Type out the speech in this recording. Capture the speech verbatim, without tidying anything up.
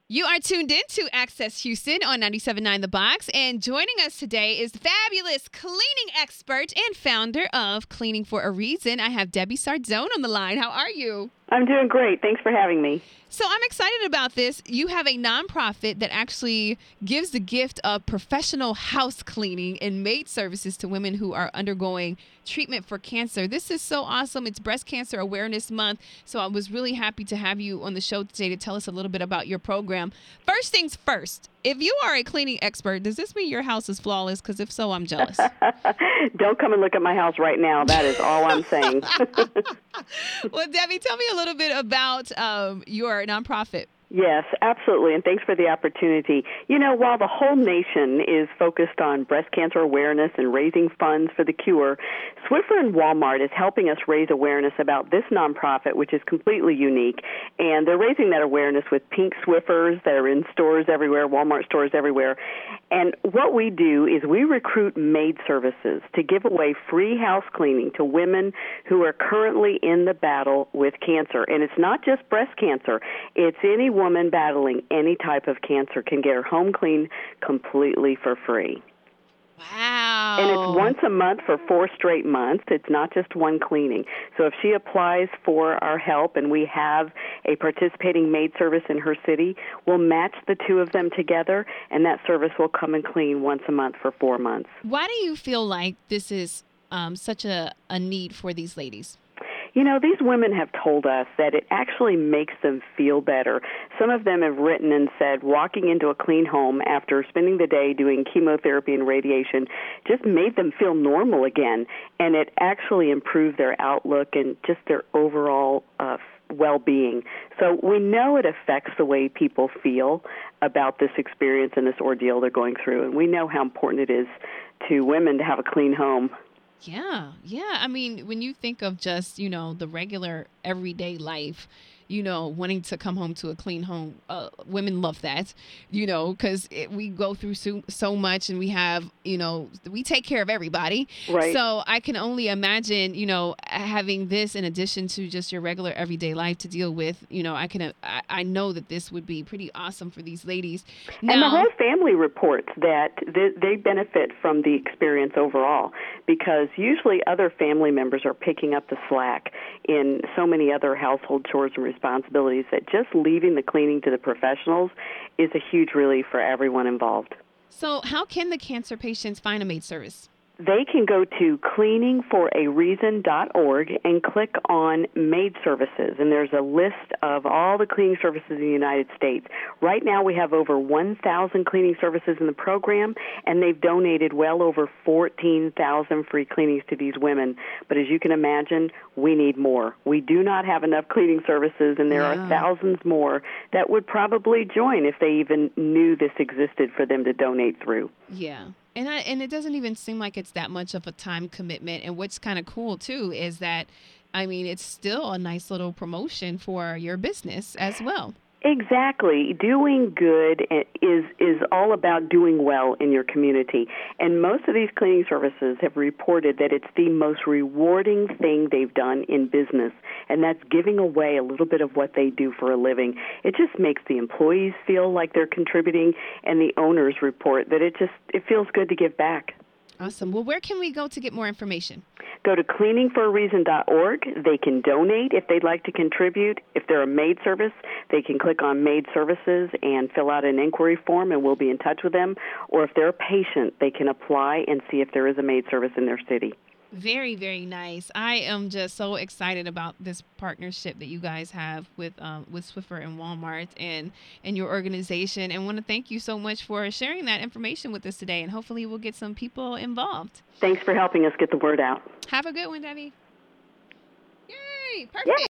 You are tuned in to Access Houston on ninety-seven point nine The Box, and joining us today is fabulous cleaning expert and founder of Cleaning for a Reason. I have Debbie Sardone on the line. How are you? I'm doing great. Thanks for having me. So I'm excited about this. You have a nonprofit that actually gives the gift of professional house cleaning and maid services to women who are undergoing treatment for cancer. This is so awesome. It's Breast Cancer Awareness Month. So I was really happy to have you on the show today to tell us a little bit about your program. First things first, if you are a cleaning expert, does this mean your house is flawless? Because if so, I'm jealous. Don't come and look at my house right now. That is all I'm saying. Well, Debbie, tell me a little bit about um, your nonprofit. Yes, absolutely, and thanks for the opportunity. You know, while the whole nation is focused on breast cancer awareness and raising funds for the cure, Swiffer and Walmart is helping us raise awareness about this nonprofit, which is completely unique, and they're raising that awareness with pink Swiffers that are in stores everywhere, Walmart stores everywhere. And what we do is we recruit maid services to give away free house cleaning to women who are currently in the battle with cancer. And it's not just breast cancer. It's any woman battling any type of cancer can get her home cleaned completely for free. Wow. And it's once a month for four straight months. It's not just one cleaning. So if she applies for our help and we have a participating maid service in her city, we'll match the two of them together, and that service will come and clean once a month for four months. Why do you feel like this is um, such a, a need for these ladies? You know, these women have told us that it actually makes them feel better. Some of them have written and said walking into a clean home after spending the day doing chemotherapy and radiation just made them feel normal again, and it actually improved their outlook and just their overall uh, well-being. So we know it affects the way people feel about this experience and this ordeal they're going through, and we know how important it is to women to have a clean home. Yeah, yeah. I mean, when you think of just, you know, the regular everyday life, you know, wanting to come home to a clean home, uh, women love that, you know, because we go through so, so much and we have, you know, we take care of everybody. Right. So I can only imagine, you know, having this in addition to just your regular everyday life to deal with, you know, I can, I, I know that this would be pretty awesome for these ladies. Now, and the whole family reports that they, they benefit from the experience overall, because usually other family members are picking up the slack in so many other household chores and responsibilities that just leaving the cleaning to the professionals is a huge relief for everyone involved. So how can the cancer patients find a maid service? They can go to cleaning for a reason dot org and click on maid services, and there's a list of all the cleaning services in the United States. Right now we have over one thousand cleaning services in the program, and they've donated well over fourteen thousand free cleanings to these women. But as you can imagine, we need more. We do not have enough cleaning services, and there Yeah. are thousands more that would probably join if they even knew this existed for them to donate through. Yeah. And I, and it doesn't even seem like it's that much of a time commitment. And what's kind of cool, too, is that, I mean, it's still a nice little promotion for your business as well. Exactly. Doing good is is all about doing well in your community. And most of these cleaning services have reported that it's the most rewarding thing they've done in business, and that's giving away a little bit of what they do for a living. It just makes the employees feel like they're contributing, and the owners report that it just it feels good to give back. Awesome. Well, where can we go to get more information? Go to cleaning for a reason dot org. They can donate if they'd like to contribute. If they're a maid service, they can click on maid services and fill out an inquiry form, and we'll be in touch with them. Or if they're a patient, they can apply and see if there is a maid service in their city. Very, very nice. I am just so excited about this partnership that you guys have with um, with Swiffer and Walmart and, and your organization. And want to thank you so much for sharing that information with us today. And hopefully we'll get some people involved. Thanks for helping us get the word out. Have a good one, Debbie. Yay! Perfect. Yeah.